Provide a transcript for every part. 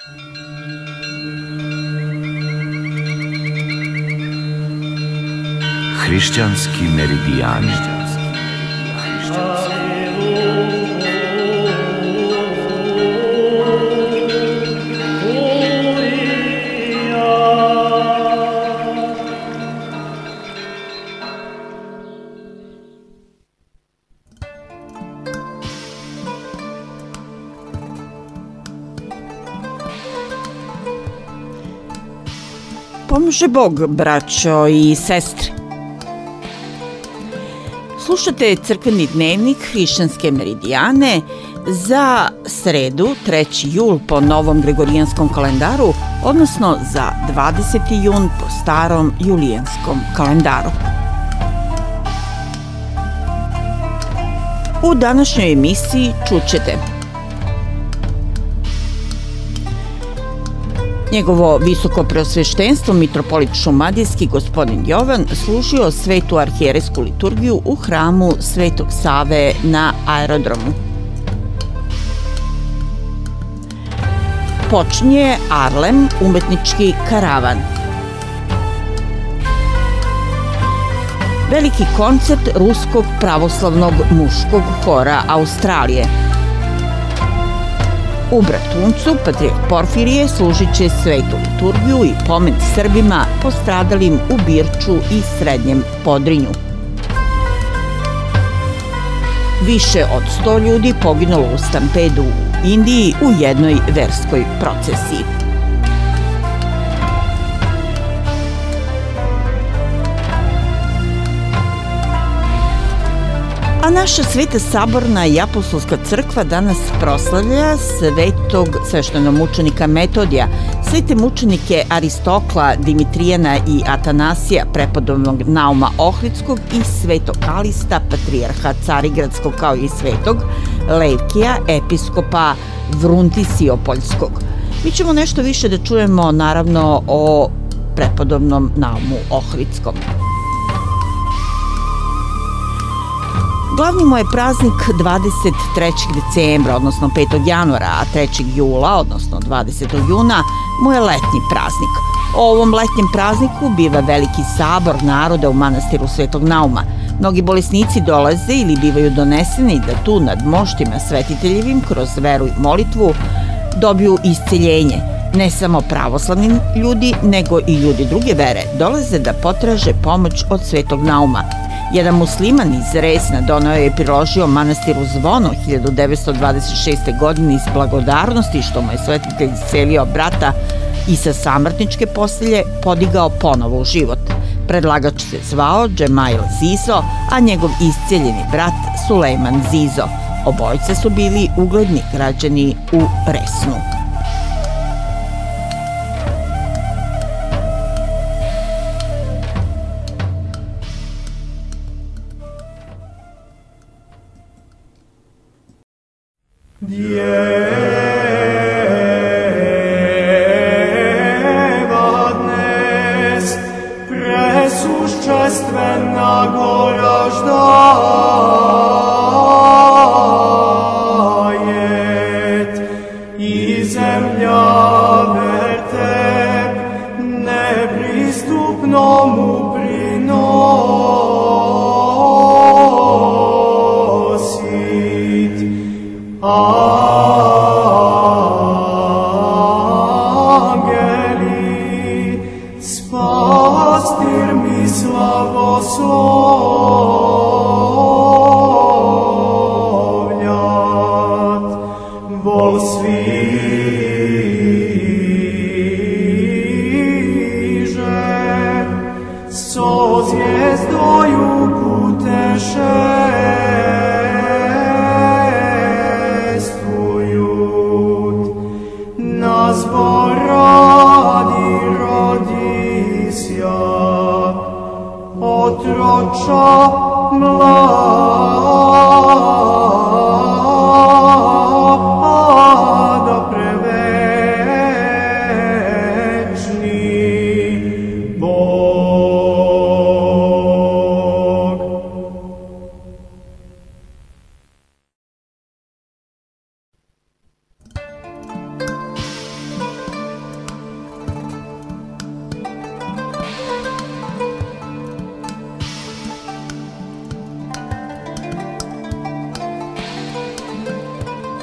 Hrišćanski meridijani. Pomaže Bog, braćo i sestre. Slušate crkveni dnevnik Hrišćanske meridijane za sredu 3. jul po novom gregorijanskom kalendaru, odnosno za 20. jun po starom julijanskom kalendaru. U današnjoj emisiji čućete njegovo visoko preosveštenstvo mitropolit šumadijski gospodin Jovan služio svetu arhijerejsku liturgiju u hramu Svetog Save na aerodromu. Počinje Arlem, umetnički karavan. Veliki koncert Ruskog pravoslavnog muškog hora Australije. U Bratuncu patrijarh Porfirije služit će svetu liturgiju i pomen Srbima postradalim u Birču i Srednjem Podrinju. Više od 100 ljudi poginulo u stampedu u Indiji u jednoj verskoj procesiji. A naša Sveta saborna i apostolska crkva danas proslavlja svetog sveštenomučenika Metodija, svete mučenike Aristokla, Dimitrijana i Atanasija, prepodobnog Nauma Ohridskog i svetog Kalista, patrijarha Carigradskog, kao i svetog Levkija, episkopa Vruntisiopoljskog. Mi ćemo nešto više da čujemo, naravno, o prepodobnom Naumu Ohridskom. Glavni mu je praznik 23. decembra, odnosno 5. januara, a 3. jula, odnosno 20. juna, mu je letnji praznik. O ovom letnjem prazniku biva veliki sabor naroda u manastiru Svetog Nauma. Mnogi bolesnici dolaze ili bivaju doneseni da tu nad moštima svetiteljevim kroz veru i molitvu dobiju isceljenje. Ne samo pravoslavni ljudi, nego i ljudi druge vere dolaze da potraže pomoć od Svetog Nauma. Jedan musliman iz Resna doneo je i priložio manastiru zvono 1926. godine iz blagodarnosti što mu je svetitelj iscelio brata i sa samrtničke postelje podigao ponovo u život. Predlagač se zvao Džemail Zizo, a njegov isceljeni brat Sulejman Zizo. Obojice su bili ugledni građani u Resnu.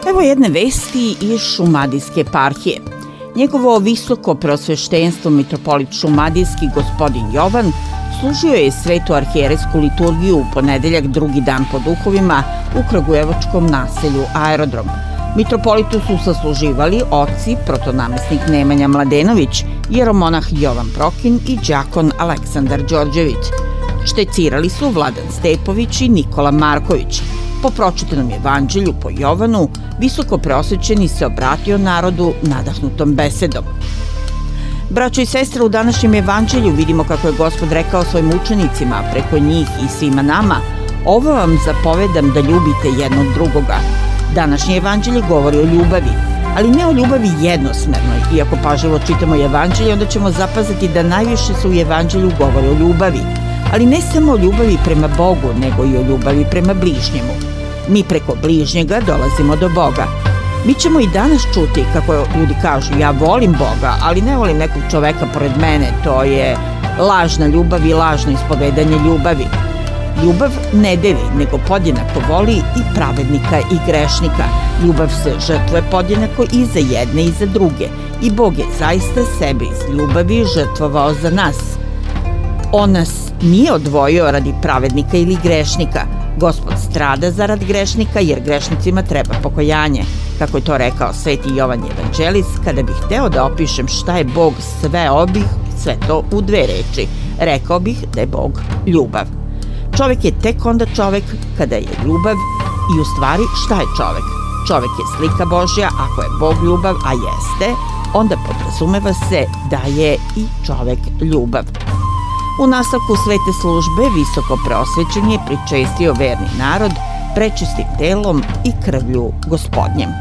Evo jedne vesti iz Šumadijske eparhije. Njegovo visoko preosveštenstvo mitropolit Šumadijski gospodin Jovan služio je svetu arhijerejsku liturgiju u ponedeljak drugi dan po duhovima u kragujevačkom naselju Aerodrom. Mitropolitu su sasluživali oci protonamestnik Nemanja Mladenović, jeromonah Jovan Prokin i đakon Aleksandar Đorđević. Štecirali su Vladan Stepović i Nikola Marković. Po pročitanom evanđelju po Jovanu, visoko preosvećeni se obratio narodu nadahnutom besedom. Braćo i sestre, u današnjem evanđelju vidimo kako je Gospod rekao svojim učenicima, preko njih i svima nama: ovo vam zapovedam da ljubite jednog drugoga. Današnje evanđelje govori o ljubavi, ali ne o ljubavi jednosmernoj. Iako pažljivo čitamo evanđelje, onda ćemo zapaziti da najviše se u evanđelju govori o ljubavi, ali ne samo o ljubavi prema Bogu, nego i o ljubavi prema bližnjemu. Mi preko bližnjega dolazimo do Boga. Mi ćemo i danas čuti kako ljudi kažu: ja volim Boga, ali ne volim nekog čoveka pored mene. To je lažna ljubav i lažno ispovedanje ljubavi. Ljubav ne deli, nego podjednako voli i pravednika i grešnika. Ljubav se žrtvuje podjednako i za jedne i za druge. I Bog je zaista sebe iz ljubavi žrtvovao za nas. On nas nije odvojio radi pravednika ili grešnika. Gospod strada zarad grešnika, jer grešnicima treba pokojanje. Kako je to rekao sveti Jovan Evanđelist: kada bih hteo da opišem šta je Bog, sveo bih sve to u dve reči. Rekao bih da je Bog ljubav. Čovek je tek onda čovek kada je ljubav. I u stvari, šta je čovek? Čovek je slika Božja. Ako je Bog ljubav, a jeste, onda podrazumeva se da je i čovek ljubav. U nastavku svete službe visoko preosvećen je pričestio verni narod prečistim telom i krvlju Gospodnjem.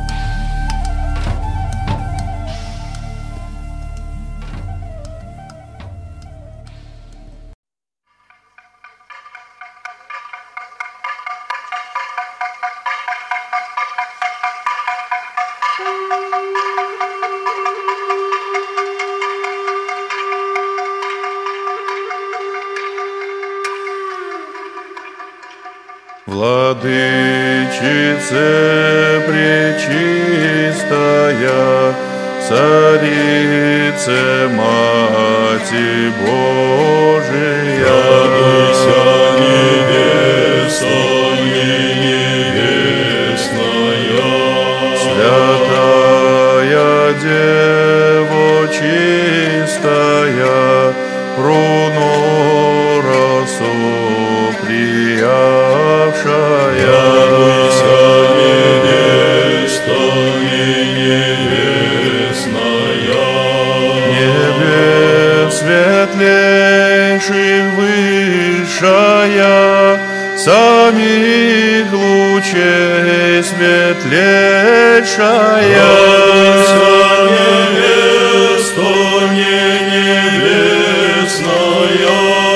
Владычице пречистая, Царице, Мати Божия, радуйся, невеста небесная, святая Дева чистая, пруну росу приявшая, радуйся, невеста небесная, небес светлейших высшая, самих лучей светлейшая, радуйся, невеста небесная,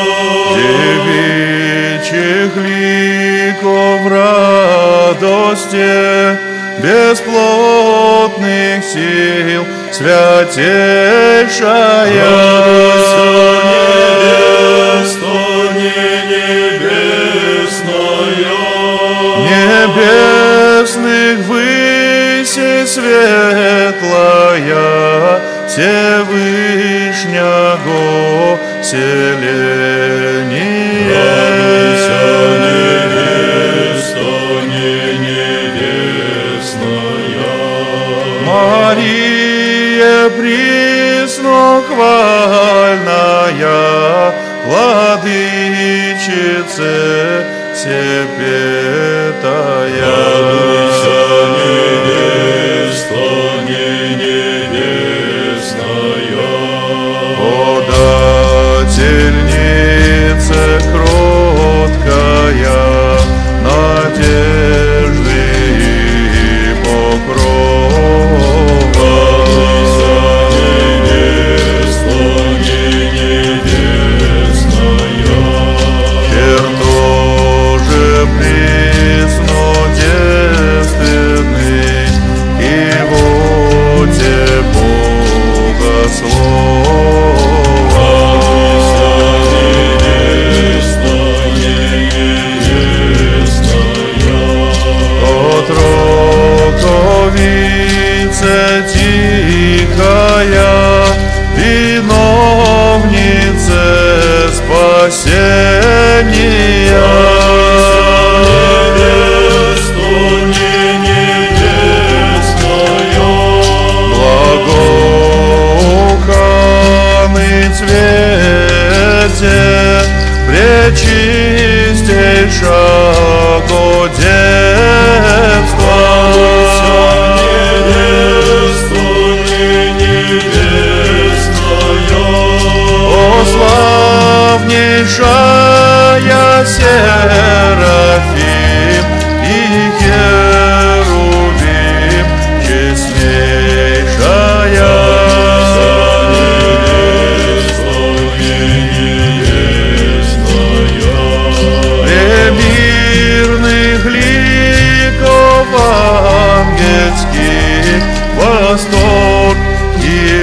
девичьих ликов радости, бесплотных сил святейшая, радуйся, невеста небесная, небесных высей светлая, Всевышнего селение, радуйся, невеста небесная, Мария преснохвальная, Владычице всепетая, радуйся, невеста небесная, подательница кроткая, надежды и покрова, радуйся, невеста небесная, чертоже девство, о славнейшая Серафим и Херувим, честнейшая премирных ликов ангельских, восторг и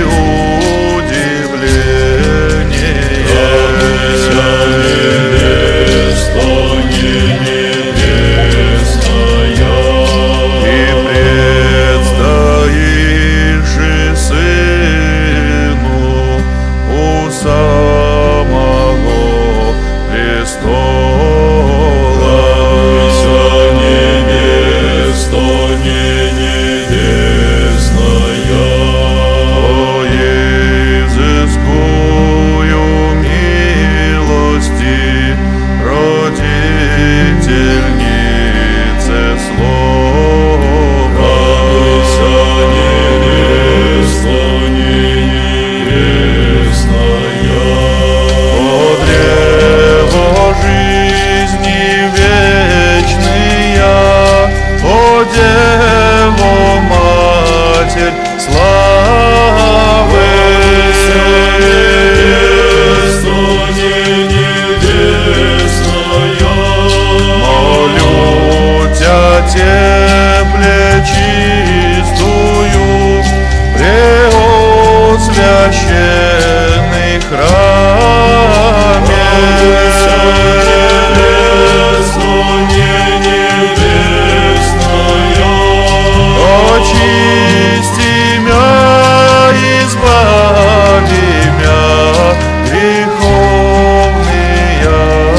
священный храме. Очисти мя, избави мя, греховные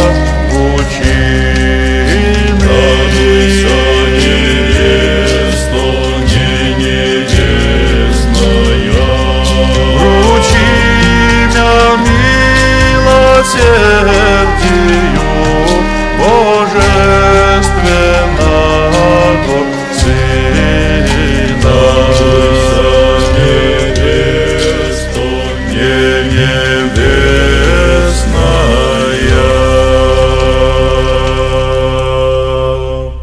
пучины. Милосердию божественного Сына, небесная.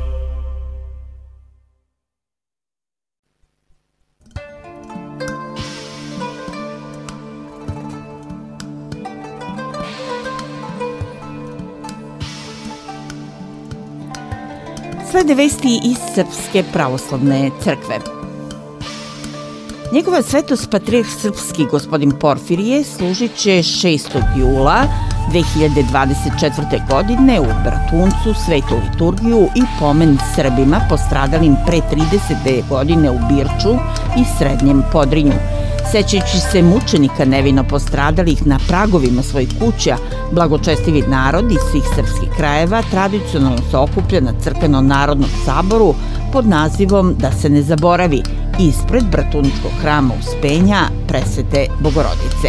Slede vesti iz Srpske pravoslavne crkve. Njegova svetost patrijarh srpski gospodin Porfirije služit će 6. jula 2024. godine u Bratuncu svetu liturgiju i pomen Srbima postradalim pre 30. godine u Birču i Srednjem Podrinju. Sećajući se mučenika nevino postradalih na pragovima svojih kuća, blagočestivi narod iz svih srpskih krajeva tradicionalno se okuplja na crkvenom narodnom saboru pod nazivom Da se ne zaboravi ispred Bratuničkog hrama Uspenja Presvete Bogorodice.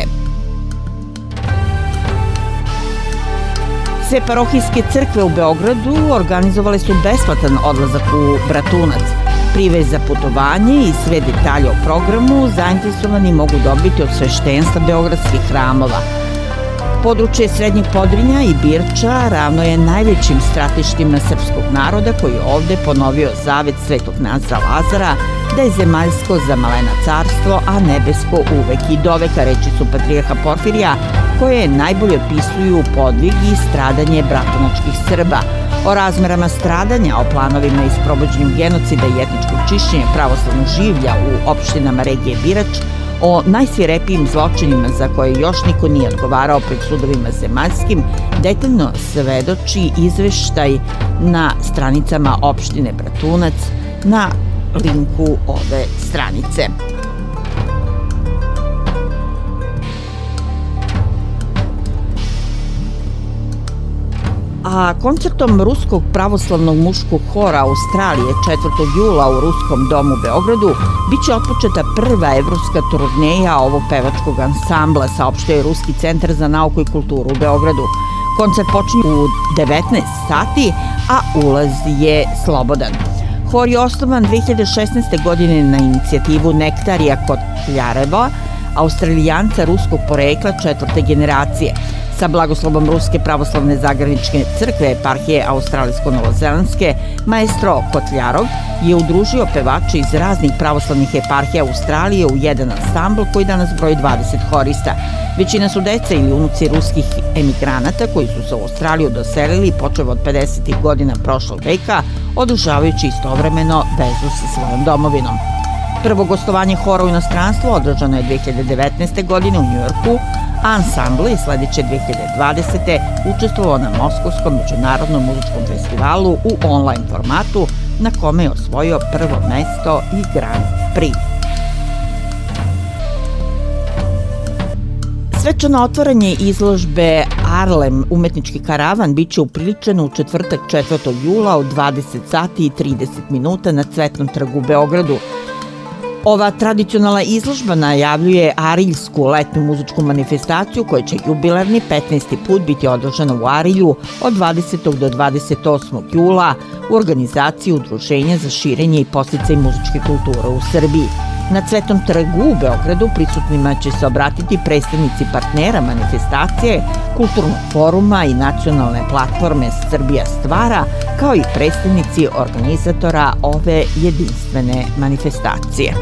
Sve parohijske crkve u Beogradu organizovale su besplatan odlazak u Bratunac. Privez za putovanje i sve detalje o programu zainteresovani mogu dobiti od sveštenstva beogradskih hramova. Područje Srednjeg Podrinja i Birča ravno je najvećim stratištima srpskog naroda koji je ovde ponovio zavet svetog Nazra Lazara da je zemaljsko za malena carstvo, a nebesko uvek i doveka, reči su patrijarha Porfirija, koje najbolje opisuju podvig i stradanje bratunačkih Srba. O razmerama stradanja, o planovima i sprovođenju genocida i etničkog čišćenja pravoslavnog življa u opštinama regije Birač, o najsvirepijim zločinima za koje još niko nije odgovarao pred sudovima zemaljskim, detaljno svedoči izveštaj na stranicama opštine Bratunac na linku ove stranice. A koncertom Ruskog pravoslavnog muškog hora Australije 4. jula u Ruskom domu u Beogradu biće otpočeta prva evropska turneja ovog pevačkog ansambla, saopštio je Ruski centar za nauku i kulturu u Beogradu. Koncert počinje u 19 sati, a ulaz je slobodan. Hor je osnovan 2016. godine na inicijativu Nektarija Kotljareva, Australijanca ruskog porekla 4. generacije. Sa blagoslovom Ruske pravoslavne zagraničke crkve eparhije Australijsko-Novozelandske, maestro Kotljarov je udružio pevače iz raznih pravoslavnih eparhija Australije u jedan ansambl koji danas broji 20 horista. Većina su deca ili unuci ruskih emigranata koji su se u Australiju doselili počev od 50. godina prošlog veka, održavajući istovremeno vezu sa svojom domovinom. Prvo gostovanje hora u inostranstvu održano je 2019. godine u Njujorku, a ansambl je sledeće 2020. učestvovao na Moskovskom međunarodnom muzičkom festivalu u online formatu, na kome je osvojio prvo mesto i Grand Prix. Svečano otvaranje izložbe Arlem umetnički karavan biće upriličeno u četvrtak 4. jula od 20 sati i 30 minuta na Cvetnom trgu u Beogradu. Ova tradicionalna izložba najavljuje Ariljsku letnju muzičku manifestaciju koja će jubilarni 15. put biti održana u Arilju od 20. do 28. jula u organizaciji Udruženja za širenje i podsticaj muzičke kulture u Srbiji. Na Cvetnom trgu u Beogradu prisutnima će se obratiti predstavnici partnera manifestacije, kulturnog foruma i nacionalne platforme Srbija stvara, kao i predstavnici organizatora ove jedinstvene manifestacije.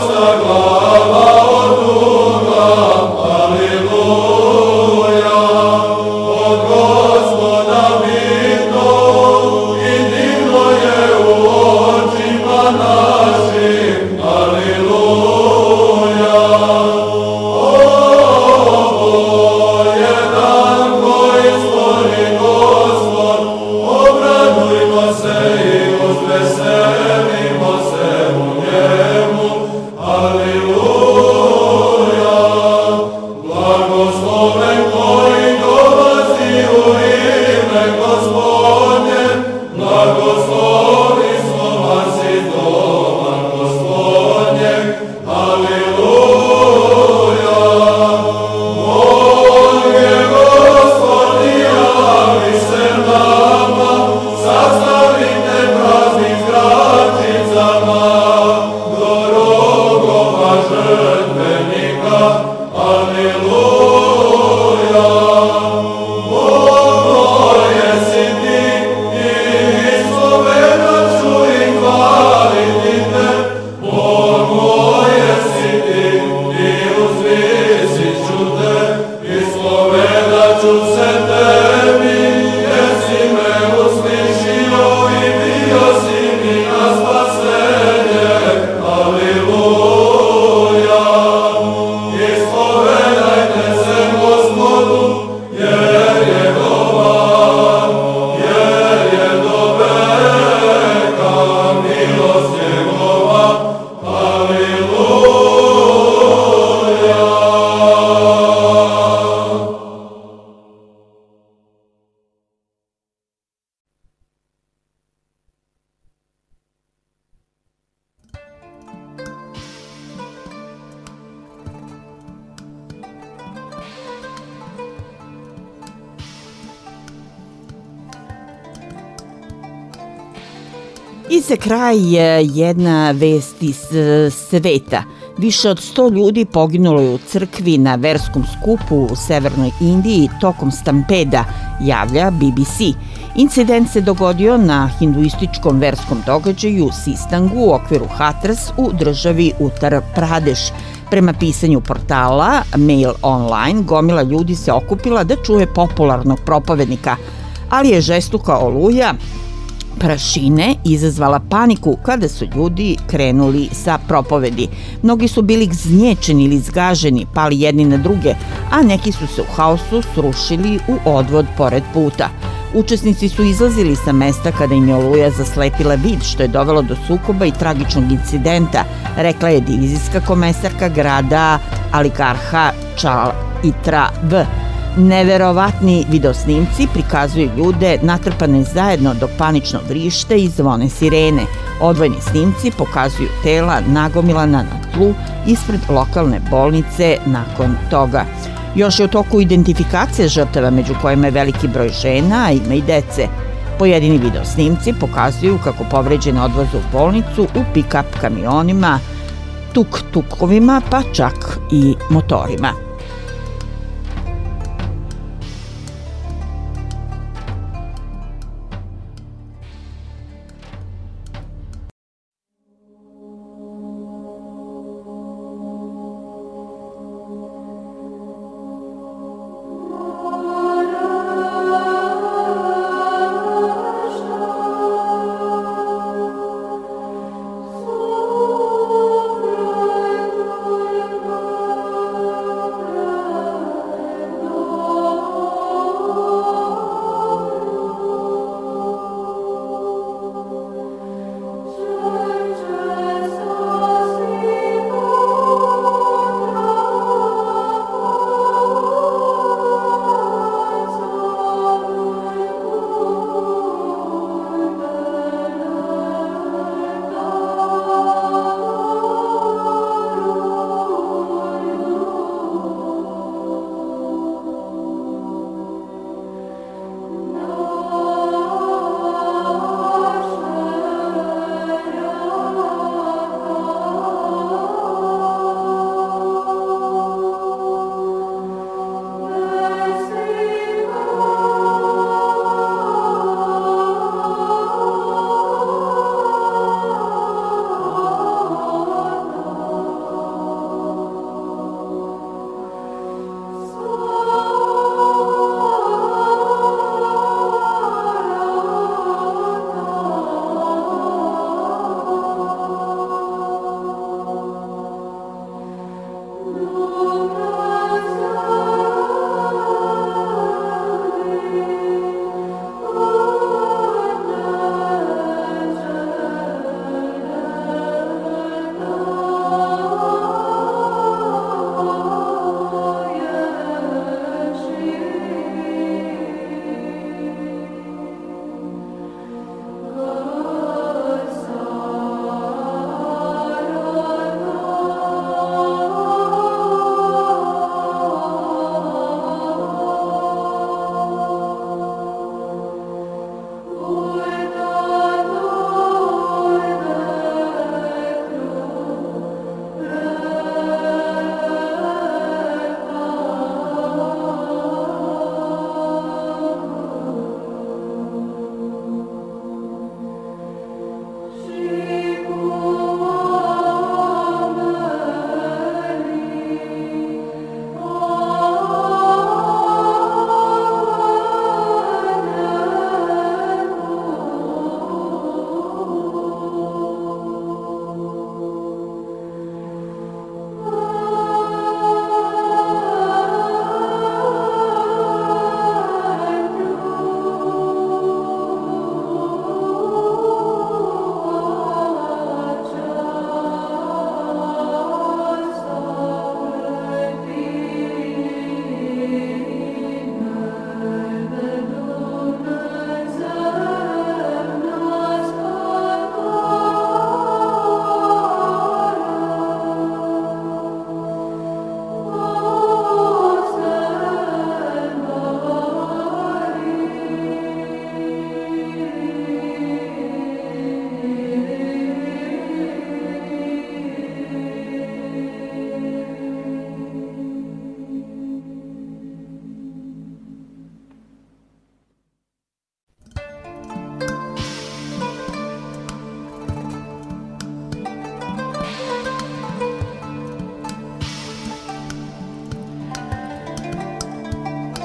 I za kraj jedna vest iz sveta. Više od 100 ljudi poginulo je u crkvi na verskom skupu u severnoj Indiji tokom stampeda, javlja BBC. Incident se dogodio na hinduističkom verskom događaju Sistangu u okviru Hatras u državi Uttar Pradesh. Prema pisanju portala Mail Online, gomila ljudi se okupila da čuje popularnog propovednika, ali je žestoka oluja prašine izazvala paniku kada su ljudi krenuli sa propovedi. Mnogi su bili znječeni ili zgaženi, pali jedni na druge, a neki su se u haosu srušili u odvod pored puta. Učesnici su izlazili sa mesta kada im je oluja zaslepila vid, što je dovelo do sukoba i tragičnog incidenta, rekla je divizijska komesarka grada Aligarha Chaitra V. Neverovatni videosnimci prikazuju ljude natrpane zajedno dok panično vrište i zvone sirene. Odvojni snimci pokazuju tela nagomilana na tlu ispred lokalne bolnice nakon toga. Još je u toku identifikacija žrtava, među kojima je veliki broj žena, a ima i dece. Pojedini videosnimci pokazuju kako povređene odvoze u bolnicu u pick-up kamionima, tuk-tukovima, pa čak i motorima.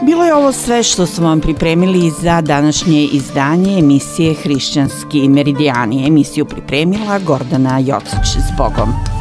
Bilo je ovo sve što smo vam pripremili za današnje izdanje emisije Hrišćanski meridijani. Emisiju pripremila Gordana Jocić. Zbogom.